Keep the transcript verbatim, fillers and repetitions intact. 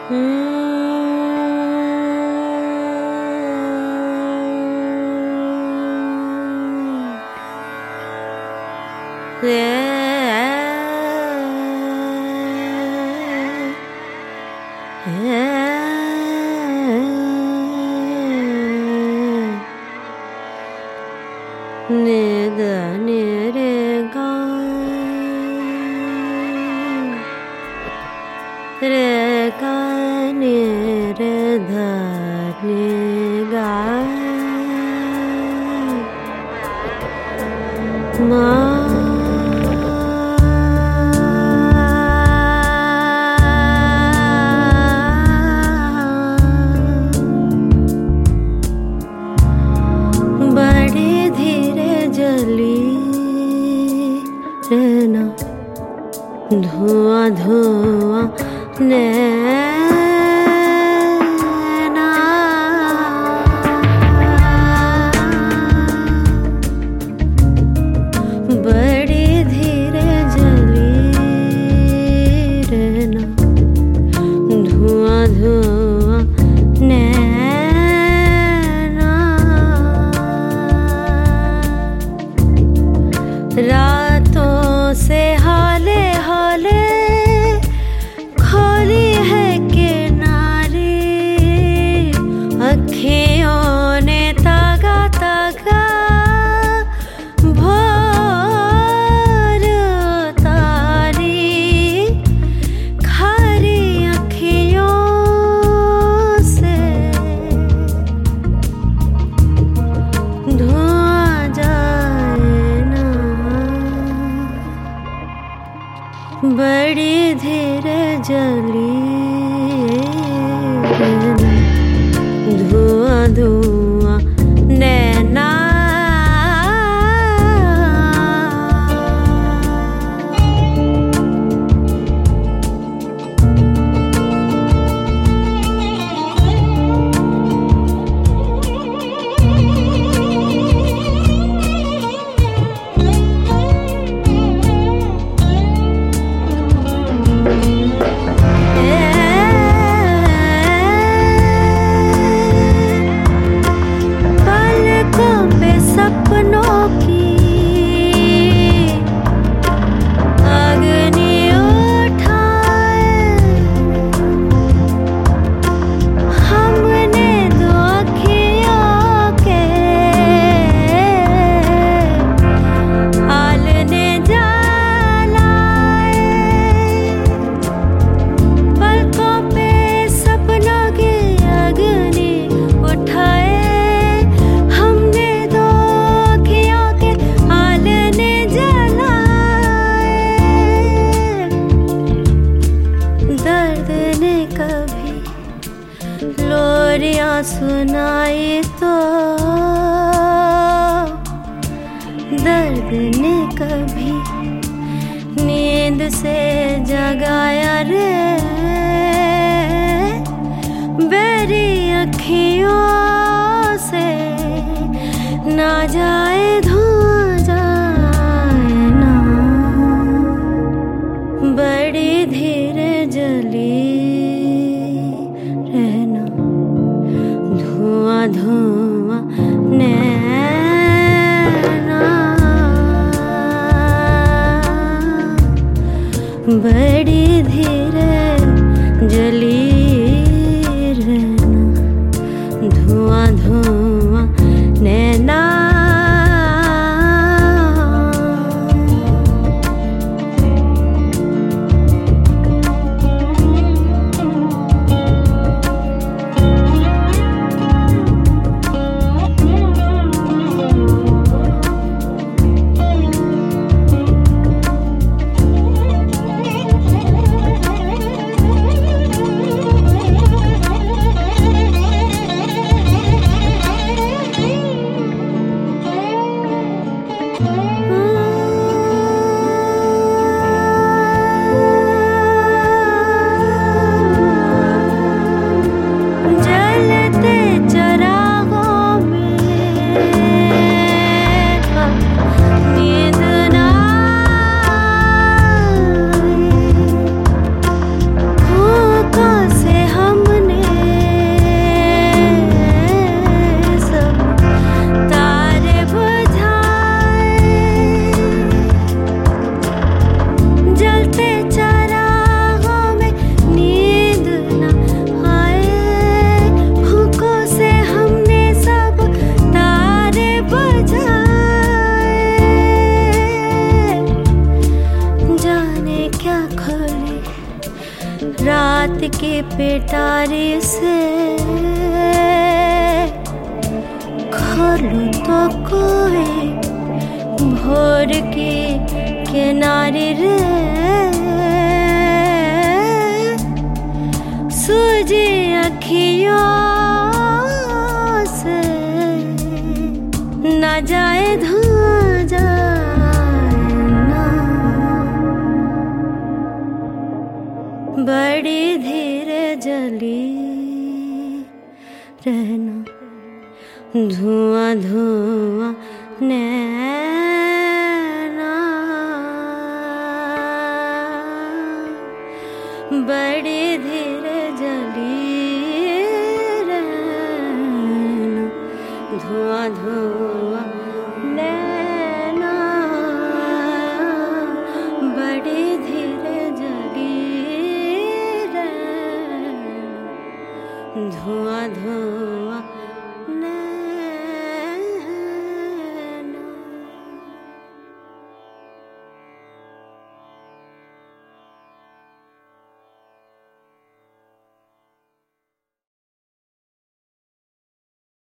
बड़े धीरे जली रहना, धुआं धुआं नैना, बड़ी धीरे जली रहना, धुआं धुआं नैना, रातों से हाले हाले खोली है किनारे, अखियों ने तागा तागा भोर उतारी, खारी अखियों से धुआं जाए ना, बड़ी धीरे जली रहना, धुआं धुआं नैना, लोरियां सुनाई तो दर्द ने कभी नींद से जगाया रे, बेरी अखियों से ना जाए धुआं जाए ना, बड़ी धीरे जली रहना, धुआं धुआं नैना, बड़ी धीरे जली रहना। पेटारी से खोलूं तो कोई भोर की किनारी रे सूझी अखियों से न जाए धुआं जाए ना बड़ी धीरे जली रहना धुआं धुआं नैना बड़ी धीरे जली रहना धुआं धुआं नैना बड़ी धीरे जली रहना धुआं धुआं नैना।